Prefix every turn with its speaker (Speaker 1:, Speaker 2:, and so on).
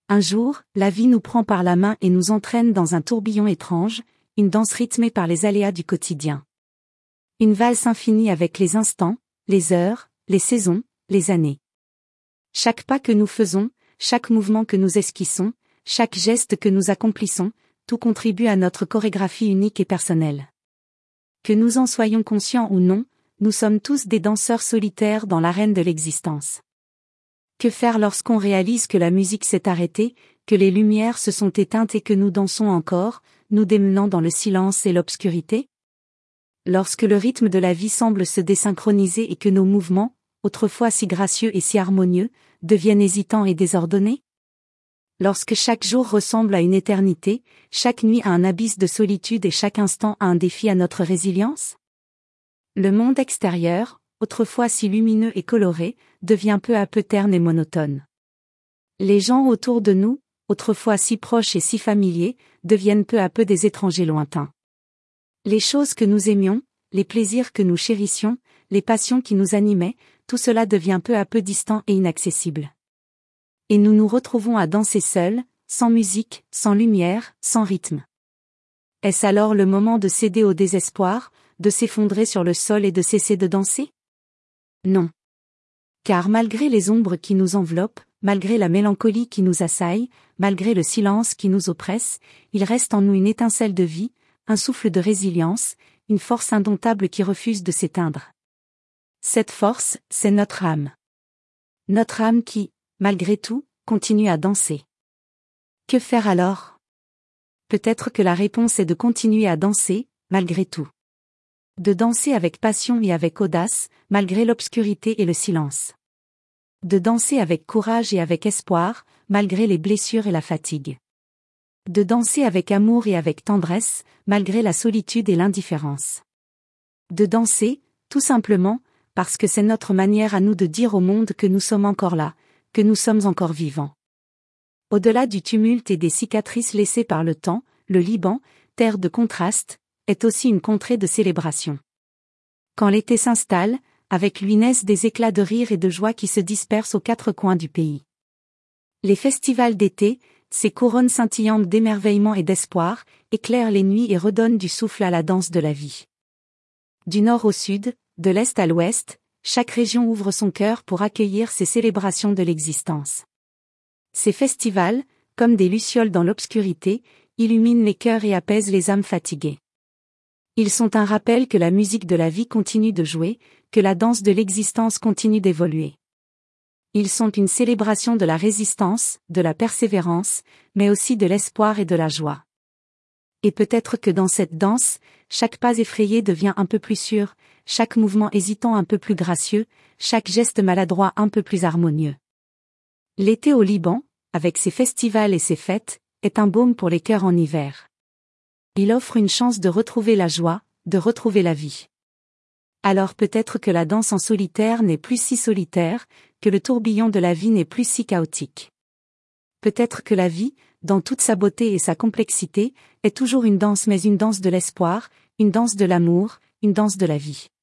Speaker 1: Un jour, la vie nous prend par la main et nous entraîne dans un tourbillon étrange, une danse rythmée par les aléas du quotidien. Une valse infinie avec les instants, les heures, les saisons, les années. Chaque pas que nous faisons, chaque mouvement que nous esquissons, chaque geste que nous accomplissons, tout contribue à notre chorégraphie unique et personnelle. Que nous en soyons conscients ou non, nous sommes tous des danseurs solitaires dans l'arène de l'existence. Que faire lorsqu'on réalise que la musique s'est arrêtée, que les lumières se sont éteintes et que nous dansons encore, nous démenant dans le silence et l'obscurité? Lorsque le rythme de la vie semble se désynchroniser et que nos mouvements, autrefois si gracieux et si harmonieux, deviennent hésitants et désordonnés? Lorsque chaque jour ressemble à une éternité, chaque nuit à un abysse de solitude et chaque instant à un défi à notre résilience? Le monde extérieur, autrefois si lumineux et coloré, devient peu à peu terne et monotone. Les gens autour de nous, autrefois si proches et si familiers, deviennent peu à peu des étrangers lointains. Les choses que nous aimions, les plaisirs que nous chérissions, les passions qui nous animaient, tout cela devient peu à peu distant et inaccessible. Et nous nous retrouvons à danser seuls, sans musique, sans lumière, sans rythme. Est-ce alors le moment de céder au désespoir, de s'effondrer sur le sol et de cesser de danser? Non. Car malgré les ombres qui nous enveloppent, malgré la mélancolie qui nous assaille, malgré le silence qui nous oppresse, il reste en nous une étincelle de vie, un souffle de résilience, une force indomptable qui refuse de s'éteindre. Cette force, c'est notre âme. Notre âme qui, malgré tout, continue à danser. Que faire alors? Peut-être que la réponse est de continuer à danser, malgré tout. De danser avec passion et avec audace, malgré l'obscurité et le silence. De danser avec courage et avec espoir, malgré les blessures et la fatigue. De danser avec amour et avec tendresse, malgré la solitude et l'indifférence. De danser, tout simplement, parce que c'est notre manière à nous de dire au monde que nous sommes encore là, que nous sommes encore vivants. Au-delà du tumulte et des cicatrices laissées par le temps, le Liban, terre de contraste, est aussi une contrée de célébration. Quand l'été s'installe, avec lui naissent des éclats de rire et de joie qui se dispersent aux quatre coins du pays. Les festivals d'été, ces couronnes scintillantes d'émerveillement et d'espoir, éclairent les nuits et redonnent du souffle à la danse de la vie. Du nord au sud, de l'est à l'ouest, chaque région ouvre son cœur pour accueillir ces célébrations de l'existence. Ces festivals, comme des lucioles dans l'obscurité, illuminent les cœurs et apaisent les âmes fatiguées. Ils sont un rappel que la musique de la vie continue de jouer, que la danse de l'existence continue d'évoluer. Ils sont une célébration de la résistance, de la persévérance, mais aussi de l'espoir et de la joie. Et peut-être que dans cette danse, chaque pas effrayé devient un peu plus sûr, chaque mouvement hésitant un peu plus gracieux, chaque geste maladroit un peu plus harmonieux. L'été au Liban, avec ses festivals et ses fêtes, est un baume pour les cœurs en hiver. Il offre une chance de retrouver la joie, de retrouver la vie. Alors peut-être que la danse en solitaire n'est plus si solitaire, que le tourbillon de la vie n'est plus si chaotique. Peut-être que la vie, dans toute sa beauté et sa complexité, est toujours une danse mais une danse de l'espoir, une danse de l'amour, une danse de la vie.